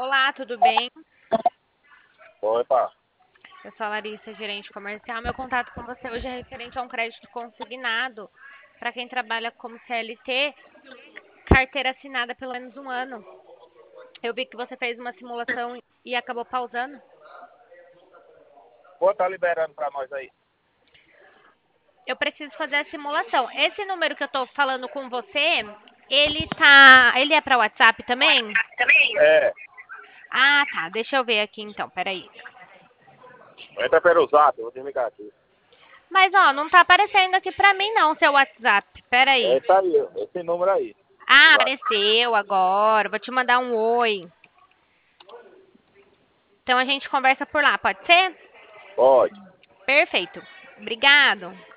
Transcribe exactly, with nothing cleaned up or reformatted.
Olá, tudo bem? Oi, pá. Eu sou a Larissa, gerente comercial. Meu contato com você hoje é referente a um crédito consignado para quem trabalha como C L T, carteira assinada pelo menos um ano. Eu vi que você fez uma simulação e acabou pausando. Pô, tá liberando pra nós aí. Eu preciso fazer a simulação. Esse número que eu tô falando com você, ele tá, ele é para WhatsApp também? É, Ah, tá. Deixa eu ver aqui então. Peraí. entra pelo zap, eu vou desligar aqui. Mas ó, não tá aparecendo aqui pra mim não, seu WhatsApp. É Peraí. isso aí, esse número aí. Ah, Zap. apareceu agora. Vou te mandar um oi. Então a gente conversa por lá, pode ser? Pode. Perfeito. Obrigado.